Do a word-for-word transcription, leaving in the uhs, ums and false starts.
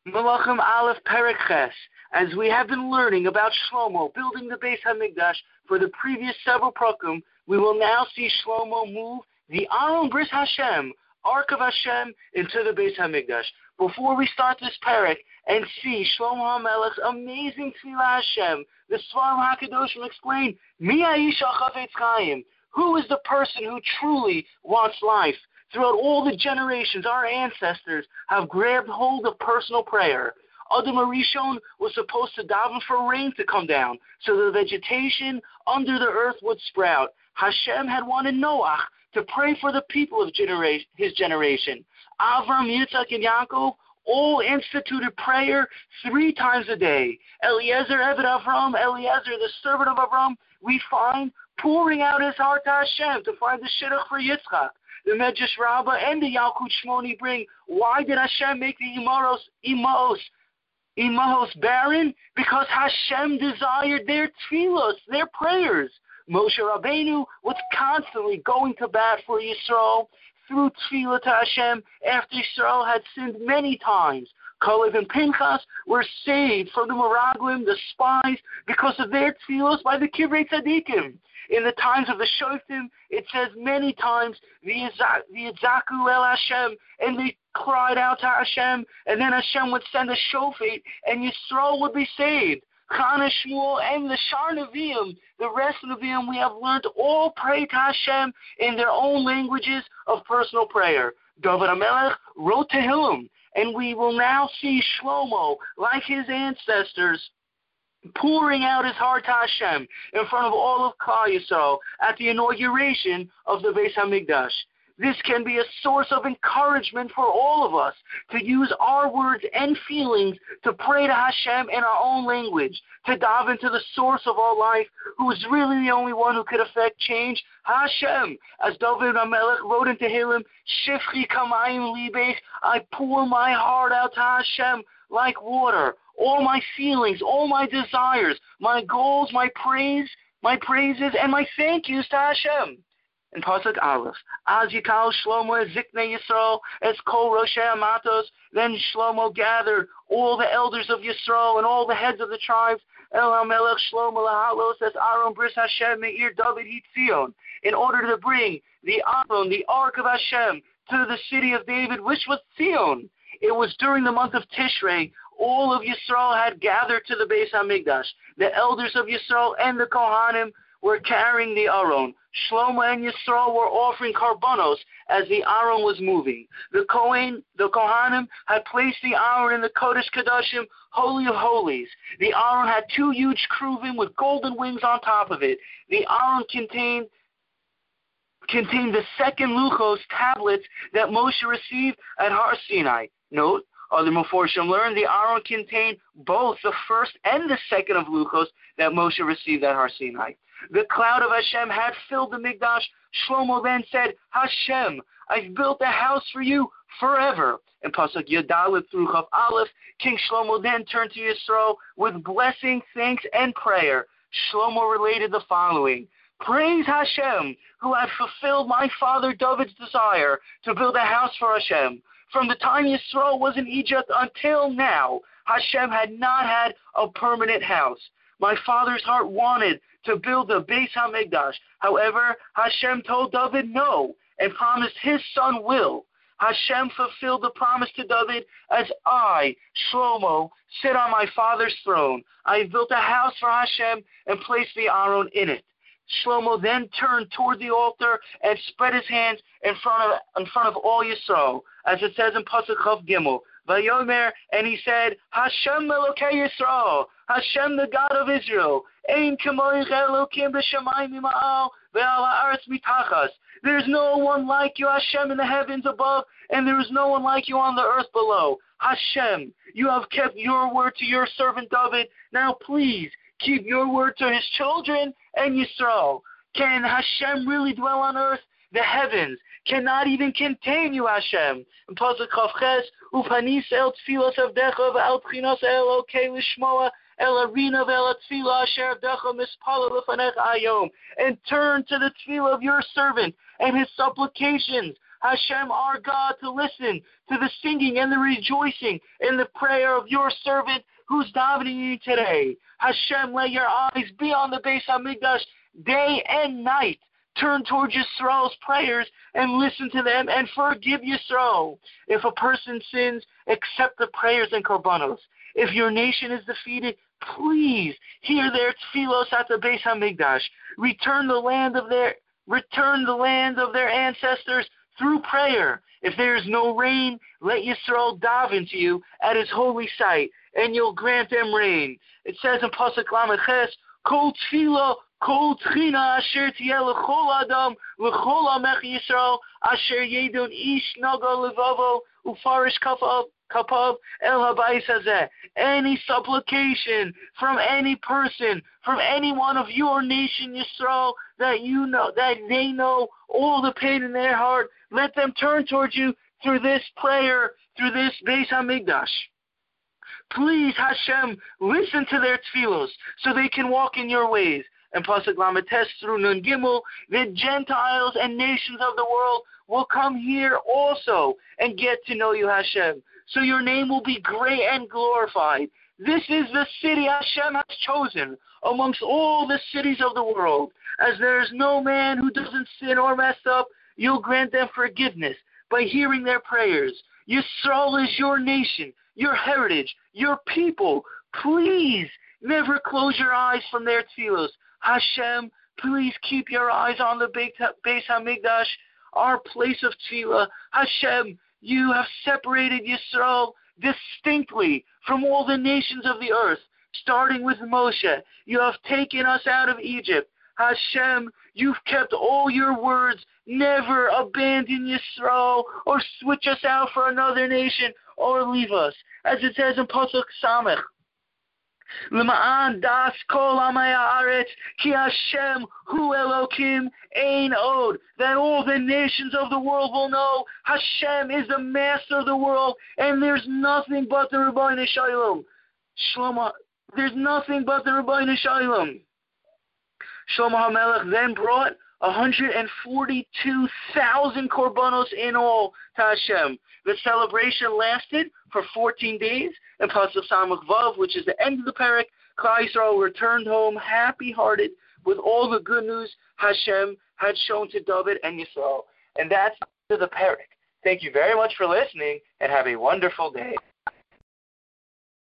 Malachim Aleph Perek Ches. As we have been learning about Shlomo building the Beis Hamikdash for the previous several prakim, we will now see Shlomo move the Aron Bris Hashem, Ark of Hashem, into the Beis Hamikdash. Before we start this Perek and see Shlomo HaMelech's amazing Tefillah Hashem, the Svarim HaKadoshim explain, Mi Ha'isha Chafetz Chaim, who is the person who truly wants life? Throughout all the generations, our ancestors have grabbed hold of personal prayer. Adam HaRishon was supposed to daven for rain to come down, so the vegetation under the earth would sprout. Hashem had wanted Noach to pray for the people of genera- his generation. Avram, Yitzhak, and Yaakov all instituted prayer three times a day. Eliezer, Eved Avram, Eliezer, the servant of Avram, we find pouring out his heart to Hashem to find the shidduch for Yitzchak. The Medrash Rabbah and the Yalkut Shmoni bring, why did Hashem make the Imaros, Imahos, Imahos barren? Because Hashem desired their tefillos, their prayers. Moshe Rabbeinu was constantly going to bat for Yisrael through tefillah to Hashem after Yisrael had sinned many times. Kalev and Pinchas were saved from the Meraglim, the spies, because of their tefillos by the Kivrei Tzadikim. In the times of the Shoftim, it says many times, V'yitzaku el Hashem, and they cried out to Hashem, and then Hashem would send a shofet, and Yisrael would be saved. Chana, Shmuel, and the Shar Nevi'im, the rest of the Nevi'im, we have learned all pray to Hashem in their own languages of personal prayer. David HaMelech wrote Tehillim, and we will now see Shlomo, like his ancestors, pouring out his heart to Hashem in front of all of Klal Yisrael at the inauguration of the Beis Hamikdash. This can be a source of encouragement for all of us to use our words and feelings to pray to Hashem in our own language, to dive into the source of our life, who is really the only one who could affect change, Hashem. As David HaMelech wrote in Tehillim, Shifchi kamayim libech, I pour my heart out to Hashem like water. All my feelings, all my desires, my goals, my praise, my praises, and my thank yous to Hashem. In Pasuk Aleph, Az Yikal Shlomo Ziknei Yisrael Es Kol Roshei Amatos. Then Shlomo gathered all the elders of Yisrael and all the heads of the tribes. El HaMelech Shlomo Lahalos Es Aron Bris Hashem Meir David Hitzion, in order to bring the Aron, the Ark of Hashem, to the city of David, which was Zion. It was during the month of Tishrei. All of Yisrael had gathered to the Beis Hamikdash. The elders of Yisrael and the Kohanim were carrying the Aron. Shlomo and Yisrael were offering karbanos as the Aron was moving. The Kohen, the Kohanim had placed the Aron in the Kodesh Kodashim, Holy of Holies. The Aron had two huge kruvim with golden wings on top of it. The Aron contained contained the second Luchos tablets that Moshe received at Har Sinai. Note, other Meforshim learned the Aron contained both the first and the second of Luchos that Moshe received at Har Sinai. The cloud of Hashem had filled the Mikdash. Shlomo then said, Hashem, I've built a house for you forever. In Pasuk Yadalit through Chav Aleph, King Shlomo then turned to Yisrael with blessing, thanks, and prayer. Shlomo related the following: Praise Hashem, who had fulfilled my father David's desire to build a house for Hashem. From the time Yisrael was in Egypt until now, Hashem had not had a permanent house. My father's heart wanted to build the Beis HaMikdash. However, Hashem told David no and promised his son will. Hashem fulfilled the promise to David as I, Shlomo, sit on my father's throne. I have built a house for Hashem and placed the Aron in it. Shlomo then turned toward the altar and spread his hands in front of in front of all Yisrael, as it says in Pasuk Chav Gimel. Vayomer, and he said, Hashem Elokei Yisrael, Hashem the God of Israel, Ein Kamoich Elokim b'Shamayim Mima'al ve'al ha'aretz mitachas. There is no one like you, Hashem, in the heavens above, and there is no one like you on the earth below. Hashem, you have kept your word to your servant David. Now please keep your word to his children and Yisrael. Can Hashem really dwell on earth? The heavens cannot even contain you, Hashem. In Pasuk Chav Ches, Upanis el tfilos avdecha ve'al tchinos elokei lishmoa el arina ve'el tefila asher avdecha mispala lefanecha ayom, and turn to the tefillah of your servant and his supplications. Hashem, our God, to listen to the singing and the rejoicing and the prayer of your servant who's davening you today. Hashem, let your eyes be on the Beis HaMikdash day and night. Turn towards Yisrael's prayers and listen to them and forgive Yisrael. If a person sins, accept the prayers and korbanos. If your nation is defeated, please hear their tefillos at the Beis HaMikdash. Return the land of their return the land of their ancestors through prayer. If there is no rain, let Yisrael daven to you at his holy site, and you'll grant them rain. It says in Pasuk Lamed Ches, Kol tefillah, kol tchina asher tiyeh l'chol adam, l'chol amech Yisrael, asher yedon ish naga levavo, ufarish kafav, kapav el habayis hazeh. Any supplication from any person, from anyone of your nation Yisrael, that you know, that they know all the pain in their heart, let them turn towards you through this prayer, through this Beis HaMikdash. Please, Hashem, listen to their tefillos so they can walk in your ways. And Pasuk Lamed Tes through Nun Gimel, the Gentiles and nations of the world will come here also and get to know you, Hashem. So your name will be great and glorified. This is the city Hashem has chosen amongst all the cities of the world. As there is no man who doesn't sin or mess up, you'll grant them forgiveness by hearing their prayers. Yisrael is your nation, your heritage, your people. Please never close your eyes from their tefillos. Hashem, please keep your eyes on the Beis HaMikdash, our place of tefillah. Hashem, you have separated Yisrael distinctly from all the nations of the earth, starting with Moshe. You have taken us out of Egypt. Hashem, you've kept all your words. Never abandon Yisrael or switch us out for another nation or leave us. As it says in Pasuk Samech, L'ma'an das kol amay haaretz ki Hashem hu Elokim ein od. That all the nations of the world will know Hashem is the master of the world and there's nothing but the Ribbono Shel Olam. Shlomo, there's nothing but the Ribbono Shel Olam. Shlomo HaMelech then brought one hundred forty-two thousand korbanos in all to Hashem. The celebration lasted for fourteen days, and Pasuk Samach Vav, which is the end of the parak, Klal Yisrael returned home happy-hearted with all the good news Hashem had shown to David and Yisrael. And that's the parak. Thank you very much for listening, and have a wonderful day.